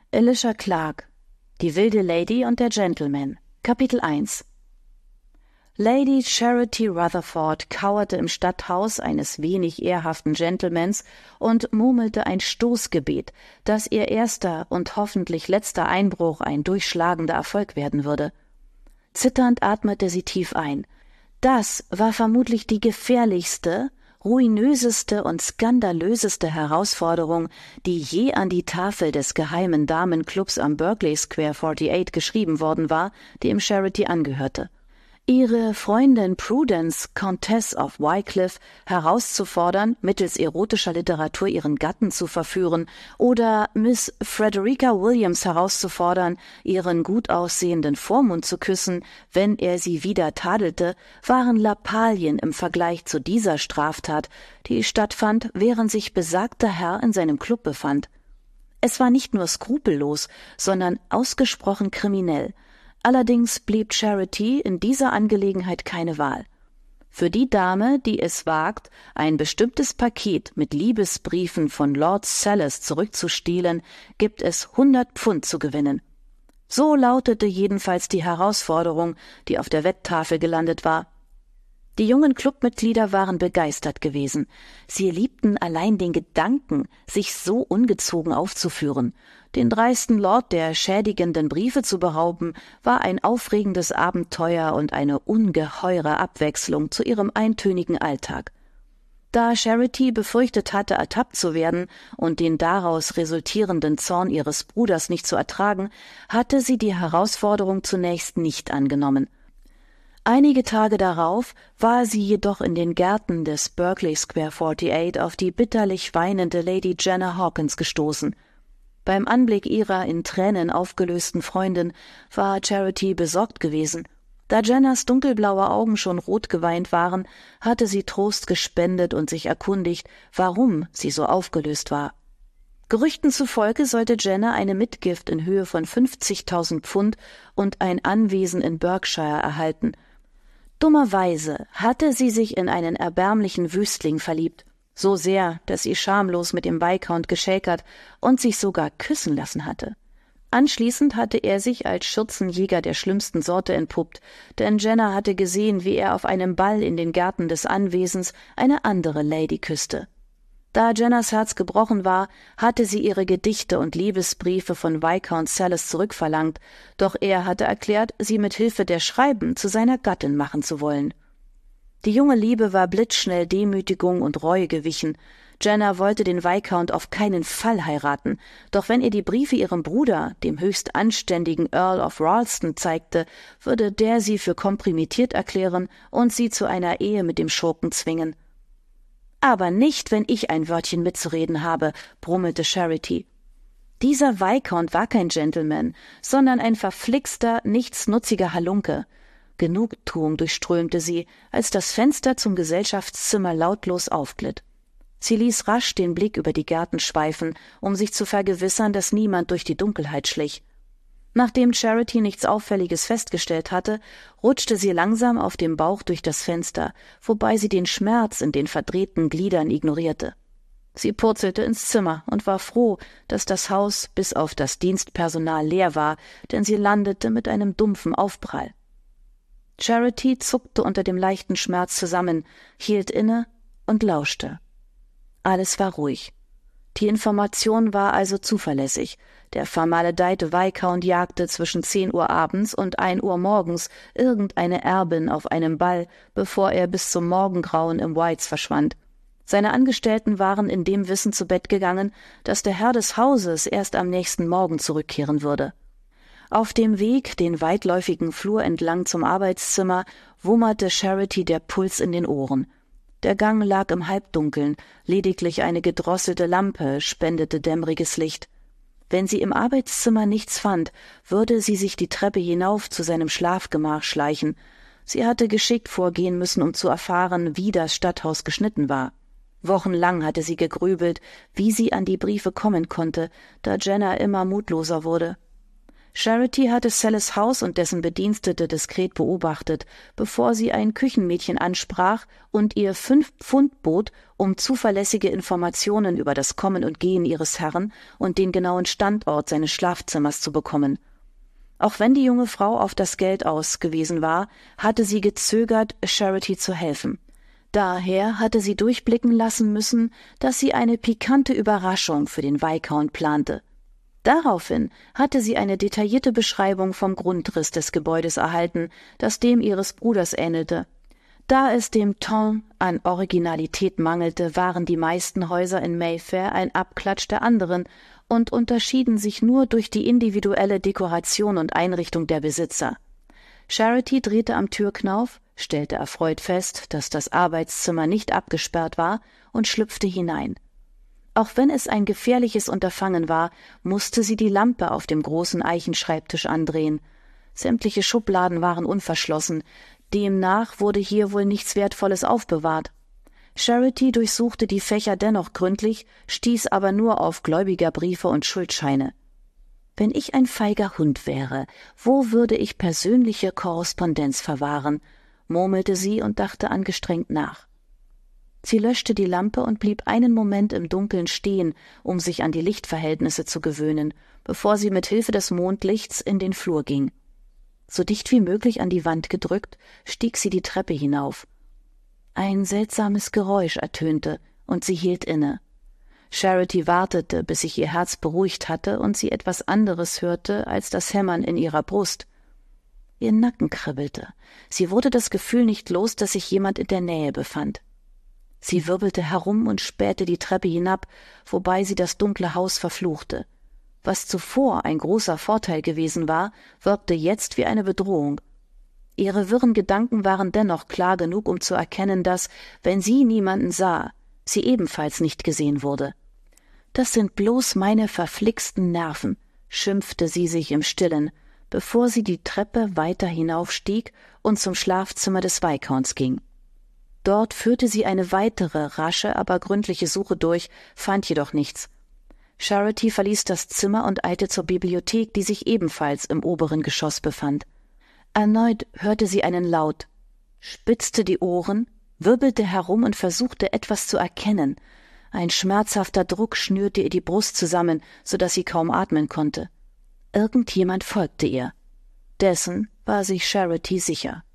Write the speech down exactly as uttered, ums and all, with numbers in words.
Elisha Clark, Die wilde Lady und der Gentleman. Kapitel eins. Lady Charity Rutherford kauerte im Stadthaus eines wenig ehrhaften Gentlemans und murmelte ein Stoßgebet, dass ihr erster und hoffentlich letzter Einbruch ein durchschlagender Erfolg werden würde. Zitternd atmete sie tief ein. Das war vermutlich die gefährlichste, ruinöseste und skandalöseste Herausforderung, die je an die Tafel des geheimen Damenclubs am Berkeley Square achtundvierzig geschrieben worden war, die im Charity angehörte. Ihre Freundin Prudence, Countess of Wycliffe, herauszufordern, mittels erotischer Literatur ihren Gatten zu verführen, oder Miss Frederica Williams herauszufordern, ihren gut aussehenden Vormund zu küssen, wenn er sie wieder tadelte, waren Lappalien im Vergleich zu dieser Straftat, die stattfand, während sich besagter Herr in seinem Club befand. Es war nicht nur skrupellos, sondern ausgesprochen kriminell. Allerdings blieb Charity in dieser Angelegenheit keine Wahl. Für die Dame, die es wagt, ein bestimmtes Paket mit Liebesbriefen von Lord Salas zurückzustehlen, gibt es hundert Pfund zu gewinnen. So lautete jedenfalls die Herausforderung, die auf der Wetttafel gelandet war. Die jungen Clubmitglieder waren begeistert gewesen. Sie liebten allein den Gedanken, sich so ungezogen aufzuführen. Den dreisten Lord der schädigenden Briefe zu berauben, war ein aufregendes Abenteuer und eine ungeheure Abwechslung zu ihrem eintönigen Alltag. Da Charity befürchtet hatte, ertappt zu werden und den daraus resultierenden Zorn ihres Bruders nicht zu ertragen, hatte sie die Herausforderung zunächst nicht angenommen. Einige Tage darauf war sie jedoch in den Gärten des Berkeley Square achtundvierzig auf die bitterlich weinende Lady Jenna Hawkins gestoßen. Beim Anblick ihrer in Tränen aufgelösten Freundin war Charity besorgt gewesen. Da Jennas dunkelblaue Augen schon rot geweint waren, hatte sie Trost gespendet und sich erkundigt, warum sie so aufgelöst war. Gerüchten zufolge sollte Jenna eine Mitgift in Höhe von fünfzigtausend Pfund und ein Anwesen in Berkshire erhalten. Dummerweise hatte sie sich in einen erbärmlichen Wüstling verliebt, so sehr, dass sie schamlos mit dem Viscount geschäkert und sich sogar küssen lassen hatte. Anschließend hatte er sich als Schürzenjäger der schlimmsten Sorte entpuppt, denn Jenna hatte gesehen, wie er auf einem Ball in den Gärten des Anwesens eine andere Lady küsste. Da Jennas Herz gebrochen war, hatte sie ihre Gedichte und Liebesbriefe von Viscount Salas zurückverlangt, doch er hatte erklärt, sie mit Hilfe der Schreiben zu seiner Gattin machen zu wollen. Die junge Liebe war blitzschnell Demütigung und Reue gewichen. Jenna wollte den Viscount auf keinen Fall heiraten, doch wenn ihr die Briefe ihrem Bruder, dem höchst anständigen Earl of Ralston, zeigte, würde der sie für kompromittiert erklären und sie zu einer Ehe mit dem Schurken zwingen. »Aber nicht, wenn ich ein Wörtchen mitzureden habe«, brummelte Charity. Dieser Viscount war kein Gentleman, sondern ein verflixter, nichtsnutziger Halunke. Genugtuung durchströmte sie, als das Fenster zum Gesellschaftszimmer lautlos aufglitt. Sie ließ rasch den Blick über die Gärten schweifen, um sich zu vergewissern, dass niemand durch die Dunkelheit schlich. Nachdem Charity nichts Auffälliges festgestellt hatte, rutschte sie langsam auf dem Bauch durch das Fenster, wobei sie den Schmerz in den verdrehten Gliedern ignorierte. Sie purzelte ins Zimmer und war froh, dass das Haus bis auf das Dienstpersonal leer war, denn sie landete mit einem dumpfen Aufprall. Charity zuckte unter dem leichten Schmerz zusammen, hielt inne und lauschte. Alles war ruhig. Die Information war also zuverlässig. Der vermaledeite Viscount jagte zwischen zehn Uhr abends und ein Uhr morgens irgendeine Erbin auf einem Ball, bevor er bis zum Morgengrauen im Whites verschwand. Seine Angestellten waren in dem Wissen zu Bett gegangen, dass der Herr des Hauses erst am nächsten Morgen zurückkehren würde. Auf dem Weg, den weitläufigen Flur entlang zum Arbeitszimmer, wummerte Charity der Puls in den Ohren. Der Gang lag im Halbdunkeln, lediglich eine gedrosselte Lampe spendete dämmeriges Licht. Wenn sie im Arbeitszimmer nichts fand, würde sie sich die Treppe hinauf zu seinem Schlafgemach schleichen. Sie hatte geschickt vorgehen müssen, um zu erfahren, wie das Stadthaus geschnitten war. Wochenlang hatte sie gegrübelt, wie sie an die Briefe kommen konnte, da Jenna immer mutloser wurde. Charity hatte Sallys Haus und dessen Bedienstete diskret beobachtet, bevor sie ein Küchenmädchen ansprach und ihr fünf Pfund bot, um zuverlässige Informationen über das Kommen und Gehen ihres Herrn und den genauen Standort seines Schlafzimmers zu bekommen. Auch wenn die junge Frau auf das Geld ausgewiesen war, hatte sie gezögert, Charity zu helfen. Daher hatte sie durchblicken lassen müssen, dass sie eine pikante Überraschung für den Viscount plante. Daraufhin hatte sie eine detaillierte Beschreibung vom Grundriss des Gebäudes erhalten, das dem ihres Bruders ähnelte. Da es dem Ton an Originalität mangelte, waren die meisten Häuser in Mayfair ein Abklatsch der anderen und unterschieden sich nur durch die individuelle Dekoration und Einrichtung der Besitzer. Charity drehte am Türknauf, stellte erfreut fest, dass das Arbeitszimmer nicht abgesperrt war, und schlüpfte hinein. Auch wenn es ein gefährliches Unterfangen war, musste sie die Lampe auf dem großen Eichenschreibtisch andrehen. Sämtliche Schubladen waren unverschlossen, demnach wurde hier wohl nichts Wertvolles aufbewahrt. Charity durchsuchte die Fächer dennoch gründlich, stieß aber nur auf Gläubigerbriefe und Schuldscheine. Wenn ich ein feiger Hund wäre, wo würde ich persönliche Korrespondenz verwahren, murmelte sie und dachte angestrengt nach. Sie löschte die Lampe und blieb einen Moment im Dunkeln stehen, um sich an die Lichtverhältnisse zu gewöhnen, bevor sie mit Hilfe des Mondlichts in den Flur ging. So dicht wie möglich an die Wand gedrückt, stieg sie die Treppe hinauf. Ein seltsames Geräusch ertönte, und sie hielt inne. Charity wartete, bis sich ihr Herz beruhigt hatte und sie etwas anderes hörte als das Hämmern in ihrer Brust. Ihr Nacken kribbelte. Sie wurde das Gefühl nicht los, dass sich jemand in der Nähe befand. Sie wirbelte herum und spähte die Treppe hinab, wobei sie das dunkle Haus verfluchte. Was zuvor ein großer Vorteil gewesen war, wirkte jetzt wie eine Bedrohung. Ihre wirren Gedanken waren dennoch klar genug, um zu erkennen, dass, wenn sie niemanden sah, sie ebenfalls nicht gesehen wurde. »Das sind bloß meine verflixten Nerven«, schimpfte sie sich im Stillen, bevor sie die Treppe weiter hinaufstieg und zum Schlafzimmer des Viscounts ging. Dort führte sie eine weitere, rasche, aber gründliche Suche durch, fand jedoch nichts. Charity verließ das Zimmer und eilte zur Bibliothek, die sich ebenfalls im oberen Geschoss befand. Erneut hörte sie einen Laut, spitzte die Ohren, wirbelte herum und versuchte, etwas zu erkennen. Ein schmerzhafter Druck schnürte ihr die Brust zusammen, so dass sie kaum atmen konnte. Irgendjemand folgte ihr. Dessen war sich Charity sicher.